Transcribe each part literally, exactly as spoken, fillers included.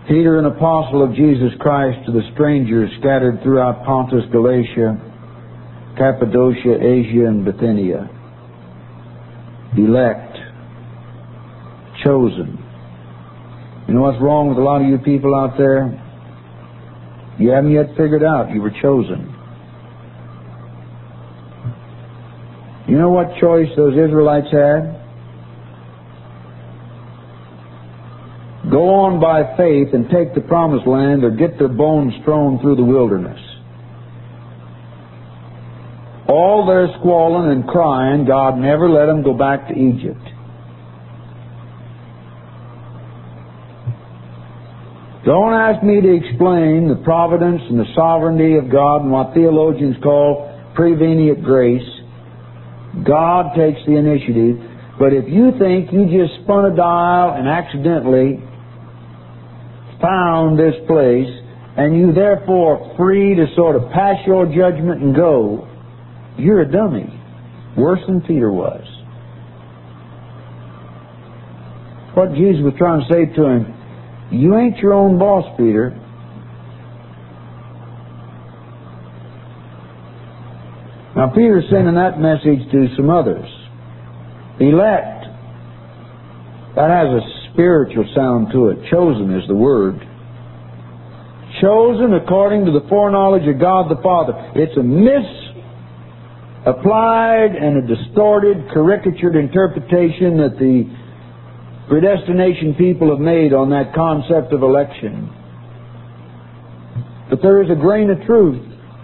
Peter, an apostle of Jesus Christ, to the strangers scattered throughout Pontus, Galatia, Cappadocia, Asia, and Bithynia. Elect. Chosen. You know what's wrong with a lot of you people out there? You haven't yet figured out you were chosen. You know what choice those Israelites had? Go on by faith and take the promised land, or get their bones thrown through the wilderness. All their squalling and crying, God never let them go back to Egypt. Don't ask me to explain the providence and the sovereignty of God and what theologians call prevenient grace. God takes the initiative. But if you think you just spun a dial and accidentally found this place, and you therefore free to sort of pass your judgment and go, you're a dummy. Worse than Peter was. What Jesus was trying to say to him, you ain't your own boss, Peter. Now, Peter's sending that message to some others. Elect. That has a spiritual sound to it. Chosen is the word. Chosen according to the foreknowledge of God the Father. It's a misapplied and a distorted, caricatured interpretation that the predestination people have made on that concept of election. But there is a grain of truth.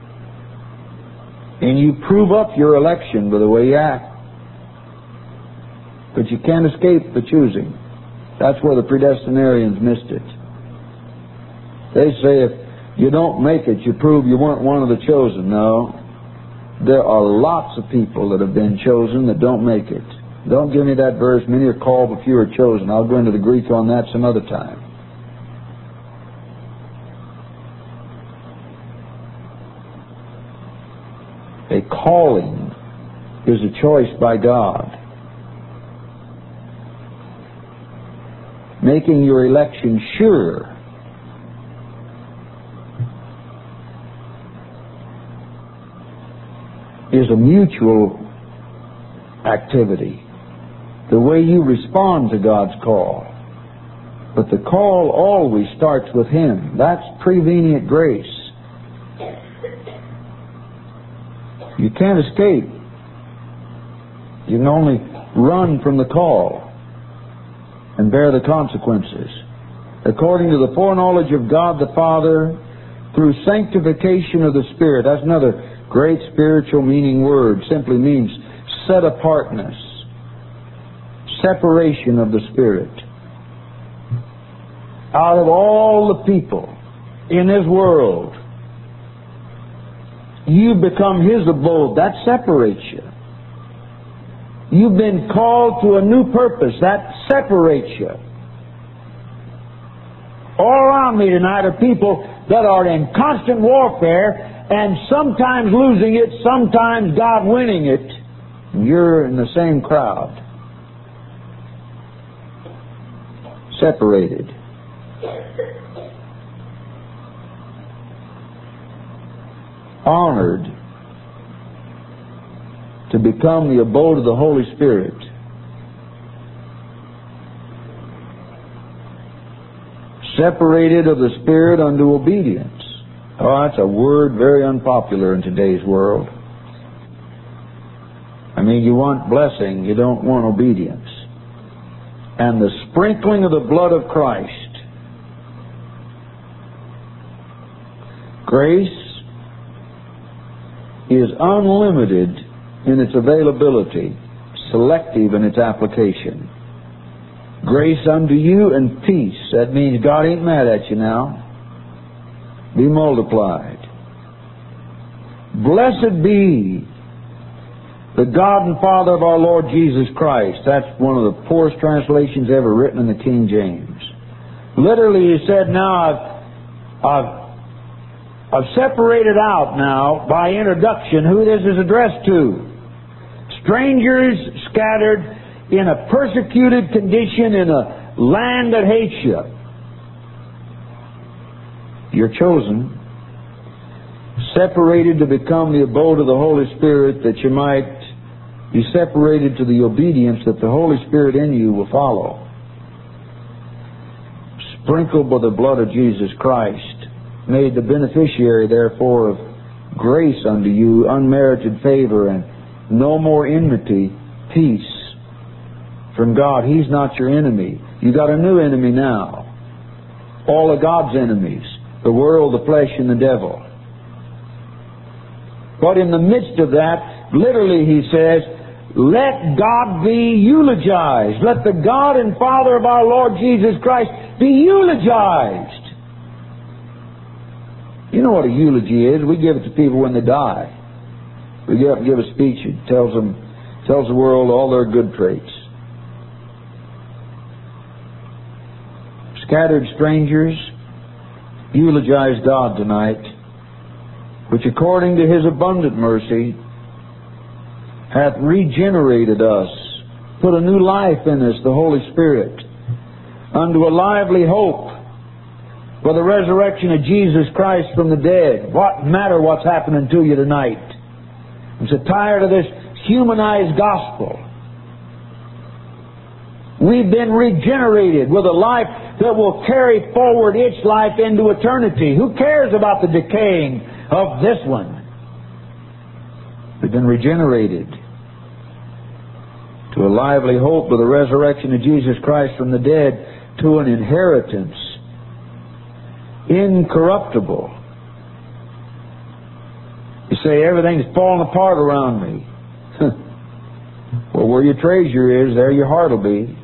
And you prove up your election by the way you act. But you can't escape the choosing. That's where the predestinarians missed it. They say if you don't make it, you prove you weren't one of the chosen. No. There are lots of people that have been chosen that don't make it. Don't give me that verse, many are called but few are chosen. I'll go into the Greek on that some other time. A calling is a choice by God. Making your election sure is a mutual activity. The way you respond to God's call. But the call always starts with Him. That's prevenient grace. You can't escape. You can only run from the call and bear the consequences. According to the foreknowledge of God the Father, through sanctification of the Spirit. That's another great spiritual meaning word. Simply means set apartness. Separation of the Spirit. Out of all the people in this world, you become His abode. That separates you. You've been called to a new purpose. That separates you. All around me tonight are people that are in constant warfare and sometimes losing it, sometimes God winning it. You're in the same crowd. Separated. Honored to become the abode of the Holy Spirit. Separated of the Spirit unto obedience. Oh, that's a word very unpopular in today's world. I mean, you want blessing, you don't want obedience. And the sprinkling of the blood of Christ. Grace is unlimited in its availability, selective in its application. Grace unto you and peace. That means God ain't mad at you now. Be multiplied. Blessed be the God and Father of our Lord Jesus Christ. That's one of the poorest translations ever written in the King James. Literally, he said, now I've, I've, I've separated out now, by introduction, who this is addressed to. Strangers scattered in a persecuted condition in a land that hates you. You're chosen, separated to become the abode of the Holy Spirit, that you might be separated to the obedience that the Holy Spirit in you will follow. Sprinkled by the blood of Jesus Christ, made the beneficiary, therefore, of grace unto you, unmerited favor, and no more enmity, peace from God. He's not your enemy. You got a new enemy now. All of God's enemies, the world, the flesh, and the devil. But in the midst of that, literally he says, let God be eulogized. Let the God and Father of our Lord Jesus Christ be eulogized. You know what a eulogy is? We give it to people when they die. We get up and give a speech. It tells them, tells the world all their good traits. Scattered strangers eulogize God tonight, which according to His abundant mercy hath regenerated us, put a new life in us, the Holy Spirit, unto a lively hope for the resurrection of Jesus Christ from the dead. What matter what's happening to you tonight? I'm so tired of this humanized gospel. We've been regenerated with a life that will carry forward its life into eternity. Who cares about the decaying of this one? We've been regenerated to a lively hope of the resurrection of Jesus Christ from the dead, to an inheritance incorruptible. You say, everything's falling apart around me. Well, where your treasure is, there your heart will be.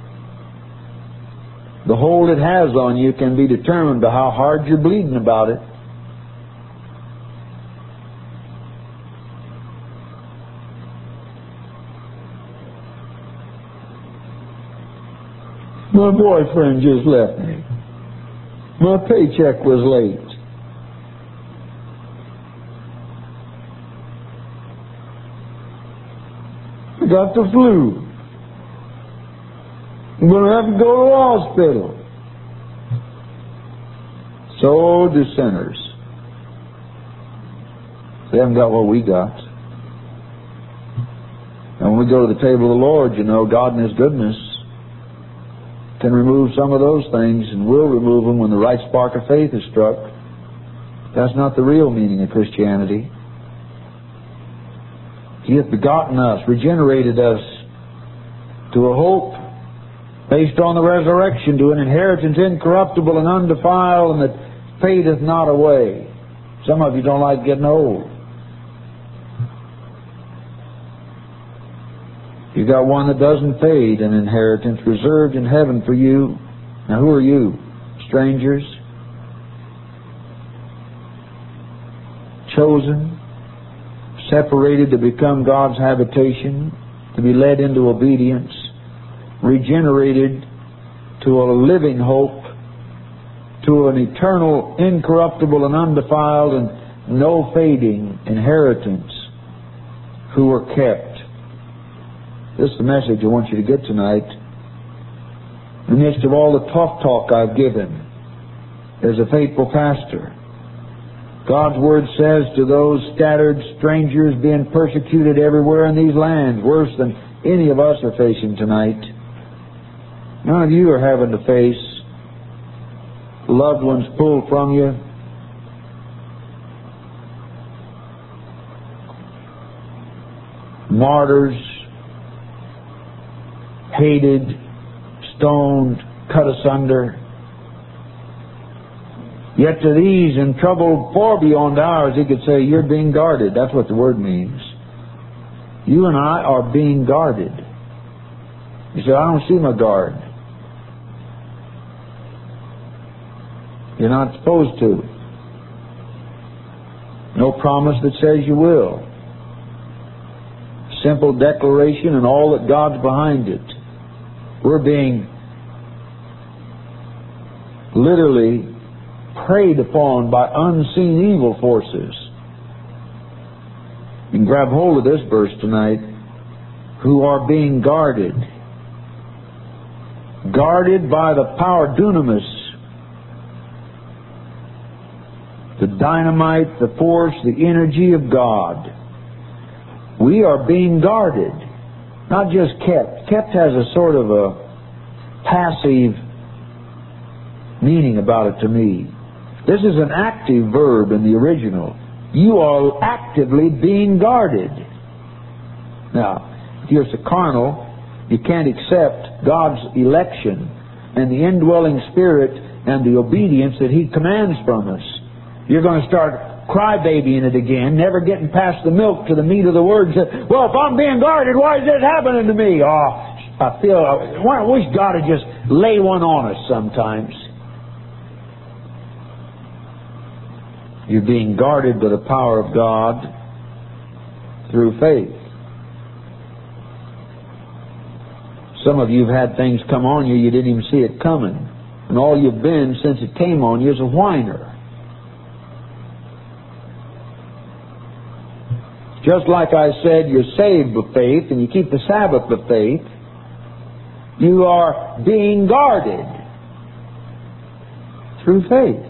The hold it has on you can be determined by how hard you're bleeding about it. My boyfriend just left me. My paycheck was late. I got the flu. I'm going to have to go to the hospital. So do sinners. They haven't got what we got. And when we go to the table of the Lord, you know, God in His goodness can remove some of those things, and will remove them when the right spark of faith is struck. That's not the real meaning of Christianity. He hath begotten us, regenerated us to a hope based on the resurrection, to an inheritance incorruptible and undefiled, and that fadeth not away. Some of you don't like getting old. You got one that doesn't fade, an inheritance reserved in heaven for you. Now who are you? Strangers? Chosen? Separated to become God's habitation, to be led into obedience, regenerated to a living hope, to an eternal, incorruptible and undefiled and no fading inheritance, who are kept. This is the message I want you to get tonight. In the midst of all the tough talk I've given as a faithful pastor, God's Word says to those scattered strangers being persecuted everywhere in these lands, worse than any of us are facing tonight. None of you are having to face loved ones pulled from you. Martyrs, hated, stoned, cut asunder. Yet to these in trouble far beyond ours, he could say, you're being guarded. That's what the word means. You and I are being guarded. You say, I don't see my guard. You're not supposed to. No promise that says you will. Simple declaration and all that God's behind it. We're being literally preyed upon by unseen evil forces. You can grab hold of this verse tonight. Who are being guarded. Guarded by the power dunamis the dynamite, the force, the energy of God. We are being guarded, not just kept. Kept has a sort of a passive meaning about it to me. This is an active verb in the original. You are actively being guarded. Now, if you're so carnal, you can't accept God's election and the indwelling Spirit and the obedience that He commands from us. You're going to start crybabying it again, never getting past the milk to the meat of the Word. Say, well, if I'm being guarded, why is this happening to me? Oh, I feel, I wish God would just lay one on us sometimes. You're being guarded by the power of God through faith. Some of you have had things come on you, you didn't even see it coming. And all you've been since it came on you is a whiner. Just like I said, you're saved by faith and you keep the Sabbath by faith. You are being guarded through faith.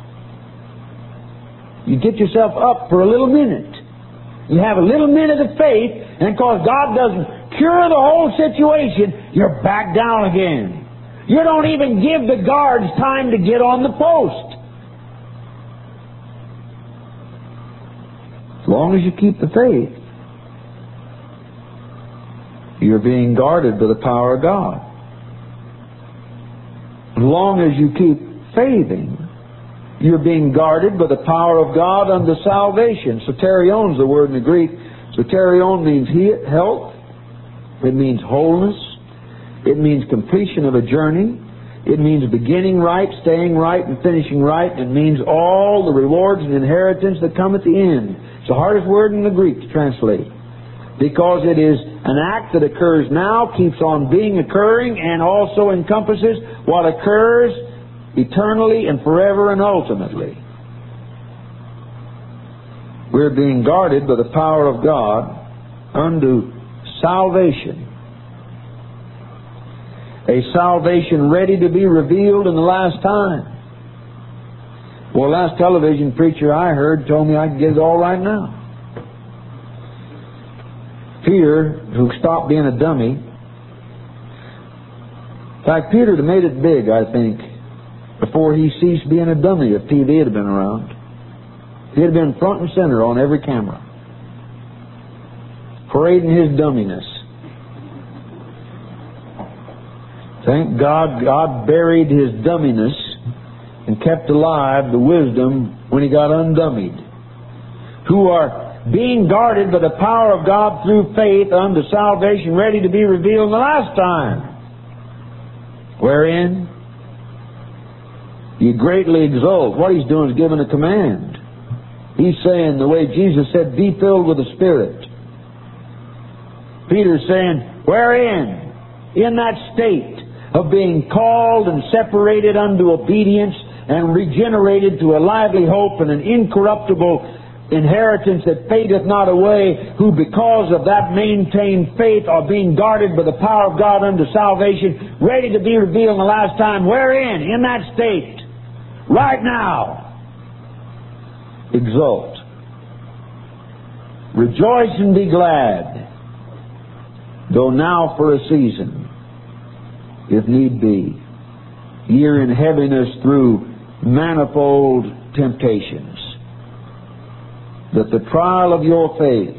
You get yourself up for a little minute. You have a little minute of faith, and because God doesn't cure the whole situation, you're back down again. You don't even give the guards time to get on the post. As long as you keep the faith, you're being guarded by the power of God. As long as you keep faithing, you're being guarded by the power of God unto salvation. Soterion is the word in the Greek. Soterion means health. It means wholeness. It means completion of a journey. It means beginning right, staying right, and finishing right. It means all the rewards and inheritance that come at the end. It's the hardest word in the Greek to translate, because it is an act that occurs now, keeps on being occurring, and also encompasses what occurs eternally and forever and ultimately. We're being guarded by the power of God unto salvation. A salvation ready to be revealed in the last time. Well, last television preacher I heard told me I could get it all right now. Peter, who stopped being a dummy. In fact, Peter had made it big, I think, before he ceased being a dummy if T V had been around. He'd have been front and center on every camera, parading his dumminess. Thank God God buried his dumminess and kept alive the wisdom when he got undummied. Who are being guarded by the power of God through faith unto salvation, ready to be revealed in the last time. Wherein you greatly exult. What he's doing is giving a command. He's saying the way Jesus said, be filled with the Spirit. Peter's saying, wherein? In that state of being called and separated unto obedience and regenerated to a lively hope and an incorruptible inheritance that fadeth not away, who because of that maintained faith are being guarded by the power of God unto salvation, ready to be revealed in the last time. Wherein? In that state. Right now. Exult. Rejoice and be glad, though now for a season, if need be, ye are in heaviness through manifold temptations, that the trial of your faith,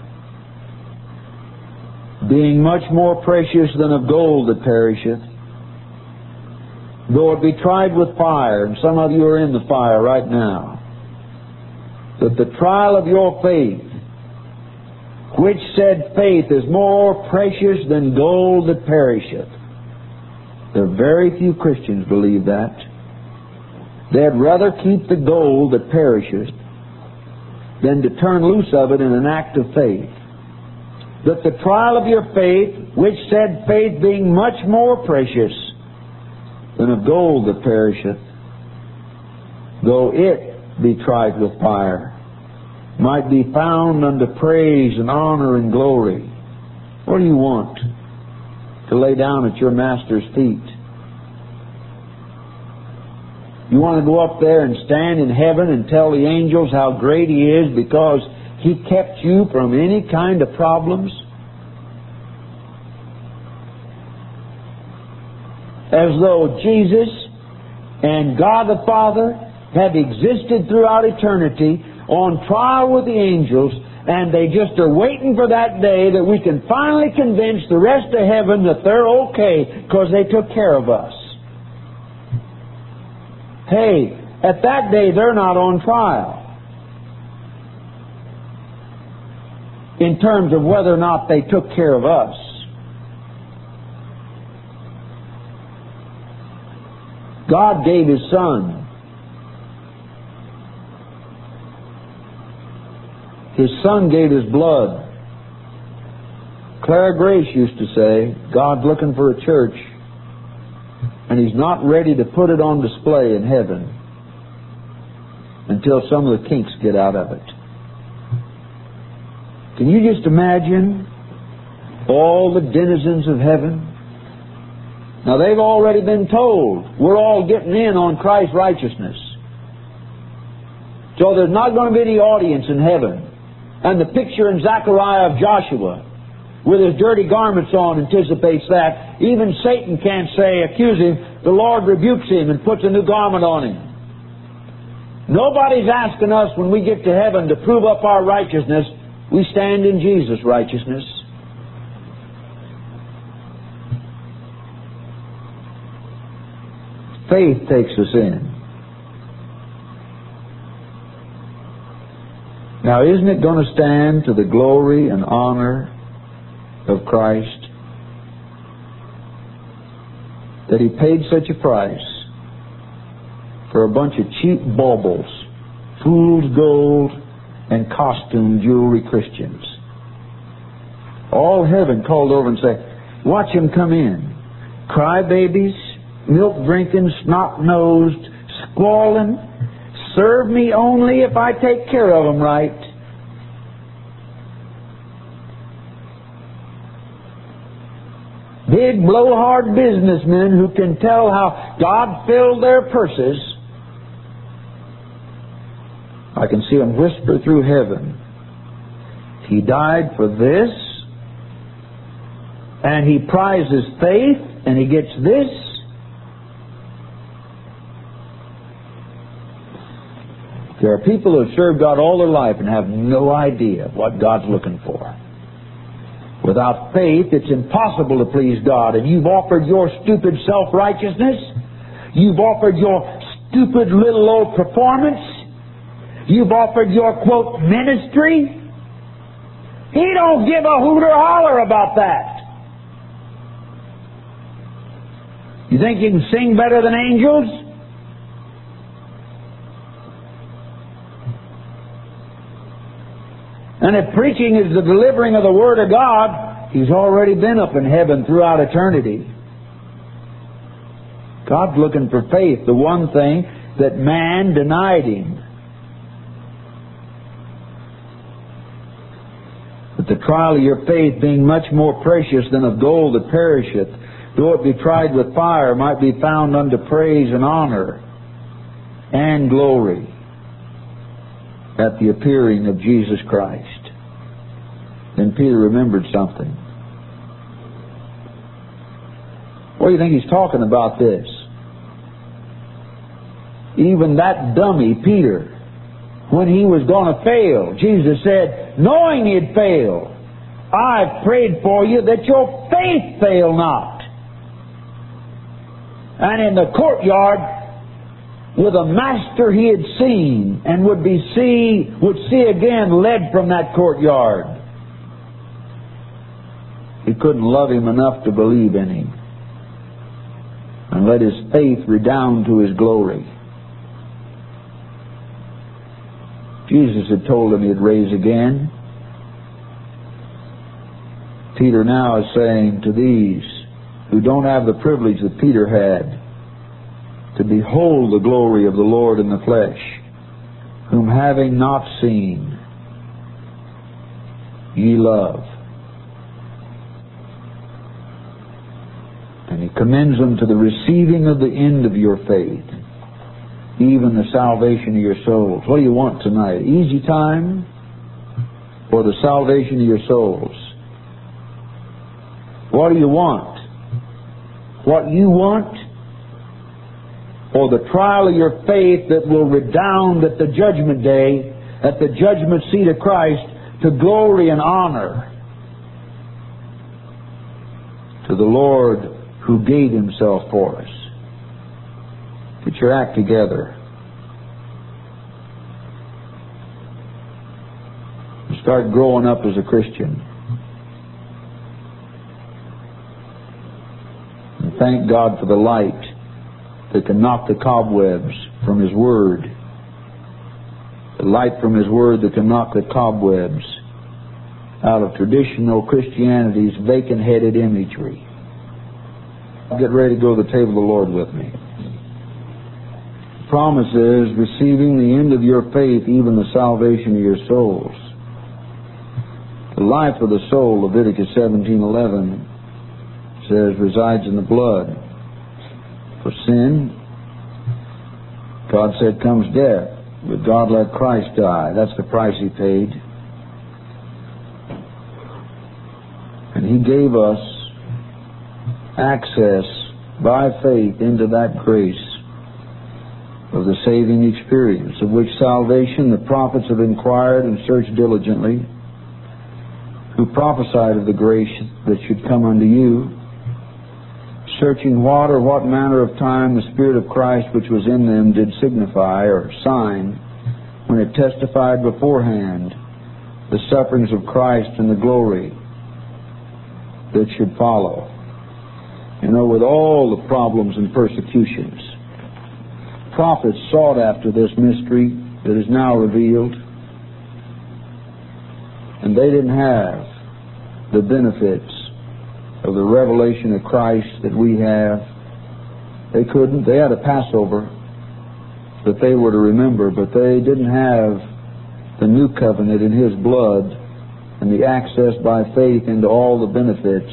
being much more precious than of gold that perisheth, though it be tried with fire, and some of you are in the fire right now, that the trial of your faith, which said faith is more precious than gold that perisheth. There are very few Christians believe that. They'd rather keep the gold that perishes than to turn loose of it in an act of faith. That the trial of your faith, which said faith being much more precious than of gold that perisheth, though it be tried with fire, might be found unto praise and honor and glory. What do you want to lay down at your Master's feet? You want to go up there and stand in heaven and tell the angels how great He is because He kept you from any kind of problems? As though Jesus and God the Father have existed throughout eternity on trial with the angels, and they just are waiting for that day that we can finally convince the rest of heaven that they're okay because they took care of us. Hey, at that day they're not on trial in terms of whether or not they took care of us. God gave His Son. His Son gave His blood. Clara Grace used to say, God's looking for a church, and He's not ready to put it on display in heaven until some of the kinks get out of it. Can you just imagine all the denizens of heaven? Now they've already been told we're all getting in on Christ's righteousness. So there's not going to be any audience in heaven. And the picture in Zechariah of Joshua with his dirty garments on anticipates that. Even Satan can't say, accuse him. The Lord rebukes him and puts a new garment on him. Nobody's asking us when we get to heaven to prove up our righteousness. We stand in Jesus' righteousness. Faith takes us in. Now, isn't it going to stand to the glory and honor of Christ that He paid such a price for a bunch of cheap baubles, fool's gold, and costume jewelry Christians? All heaven called over and said, watch them come in. Crybabies, milk-drinking, snot-nosed, squalling. Serve me only if I take care of them right. Big blowhard businessmen who can tell how God filled their purses. I can see them whisper through heaven, He died for this, and He prizes faith, and He gets this. There are people who have served God all their life and have no idea what God's looking for. Without faith, it's impossible to please God. And you've offered your stupid self-righteousness. You've offered your stupid little old performance. You've offered your, quote, ministry. He don't give a hoot or holler about that. You think you can sing better than angels? And if preaching is the delivering of the Word of God, He's already been up in heaven throughout eternity. God's looking for faith, the one thing that man denied Him. But the trial of your faith, being much more precious than of gold that perisheth, though it be tried with fire, might be found unto praise and honor and glory at the appearing of Jesus Christ. Then Peter remembered something. What do you think he's talking about this? Even that dummy, Peter, when he was going to fail, Jesus said, knowing he'd fail, I've prayed for you that your faith fail not. And in the courtyard, with a master he had seen and would be see would see again led from that courtyard, he couldn't love him enough to believe in him and let his faith redound to his glory. Jesus had told him he'd rise again. Peter now is saying to these who don't have the privilege that Peter had, to behold the glory of the Lord in the flesh, whom having not seen, ye love. And he commends them to the receiving of the end of your faith. even the salvation of your souls. What do you want tonight? Easy time or the salvation of your souls? What do you want? What you want, or the trial of your faith that will redound at the judgment day, at the judgment seat of Christ, to glory and honor to the Lord who gave Himself for us. Get your act together. Start growing up as a Christian. And thank God for the light that can knock the cobwebs from His Word. The light from His Word that can knock the cobwebs out of traditional Christianity's vacant-headed imagery. Get ready to go to the table of the Lord with me. The promise is receiving the end of your faith, even the salvation of your souls. The life of the soul, Leviticus seventeen eleven, says, resides in the blood. For sin, God said, comes death. But God let Christ die. That's the price He paid. And He gave us access by faith into that grace of the saving experience, of which salvation the prophets have inquired and searched diligently, who prophesied of the grace that should come unto you, searching what or what manner of time the Spirit of Christ which was in them did signify or sign, when it testified beforehand the sufferings of Christ and the glory that should follow. You know, with all the problems and persecutions, prophets sought after this mystery that is now revealed, and they didn't have the benefits of the revelation of Christ that we have. They couldn't. They had a Passover that they were to remember, but they didn't have the new covenant in His blood and the access by faith into all the benefits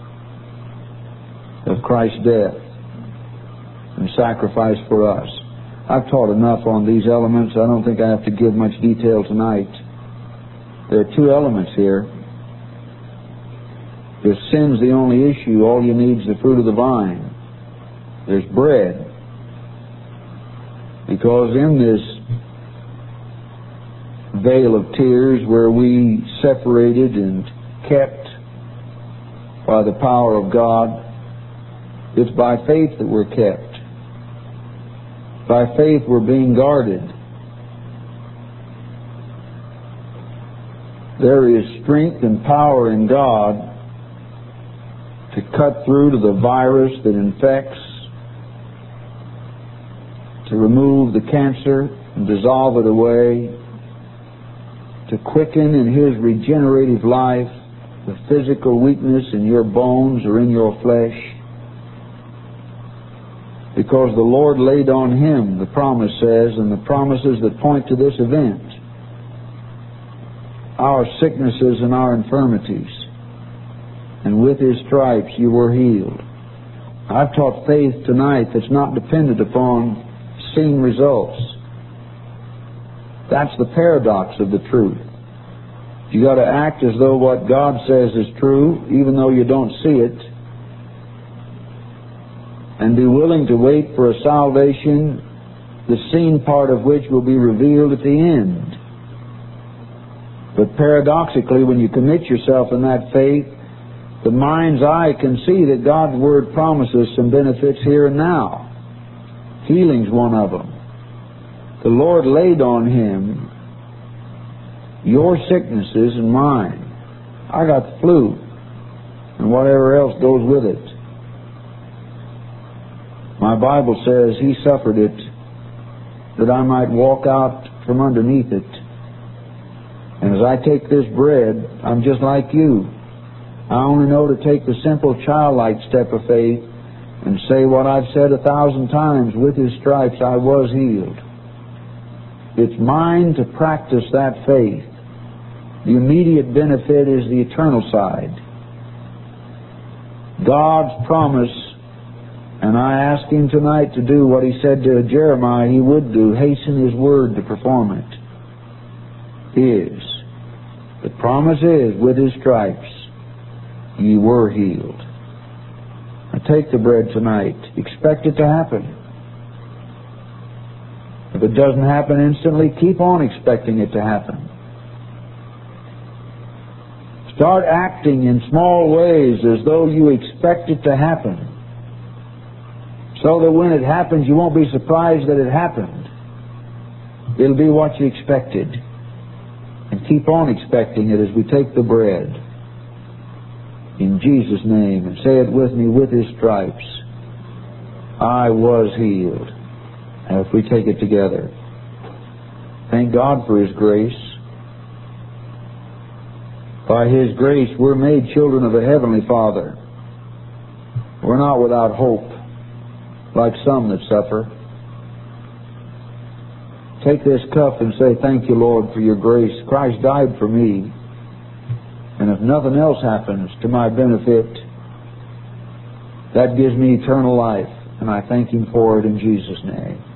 of Christ's death and sacrifice for us. I've taught enough on these elements. I don't think I have to give much detail tonight. There are two elements here. If sin's the only issue, all you need is the fruit of the vine. There's bread. Because in this vale of tears where we separated and kept by the power of God, it's by faith that we're kept. By faith we're being guarded. There is strength and power in God to cut through to the virus that infects, to remove the cancer and dissolve it away, to quicken in His regenerative life the physical weakness in your bones or in your flesh, because the Lord laid on Him, the promise says, and the promises that point to this event, our sicknesses and our infirmities, and with His stripes you were healed. I've taught faith tonight that's not dependent upon seeing results. That's the paradox of the truth. You got to act as though what God says is true, even though you don't see it, and be willing to wait for a salvation, the seen part of which will be revealed at the end. But paradoxically, when you commit yourself in that faith, the mind's eye can see that God's Word promises some benefits here and now. Healing's one of them. The Lord laid on Him your sicknesses and mine. I got the flu and whatever else goes with it. My Bible says He suffered it that I might walk out from underneath it. And as I take this bread, I'm just like you. I only know to take the simple childlike step of faith and say what I've said a thousand times, with His stripes I was healed. It's mine to practice that faith. The immediate benefit is the eternal side. God's promise And I ask Him tonight to do what He said to Jeremiah He would do, hasten His word to perform it. Is. The promise is, with His stripes, ye were healed. Now take the bread tonight. Expect it to happen. If it doesn't happen instantly, keep on expecting it to happen. Start acting in small ways as though you expect it to happen, so that when it happens, you won't be surprised that it happened. It'll be what you expected. And keep on expecting it as we take the bread. In Jesus' name. And say it with me, with His stripes, I was healed. And if we take it together. Thank God for His grace. By His grace, we're made children of the Heavenly Father. We're not without hope, like some that suffer. Take this cup and say, thank you, Lord, for your grace. Christ died for me. And if nothing else happens to my benefit, that gives me eternal life. And I thank Him for it in Jesus' name.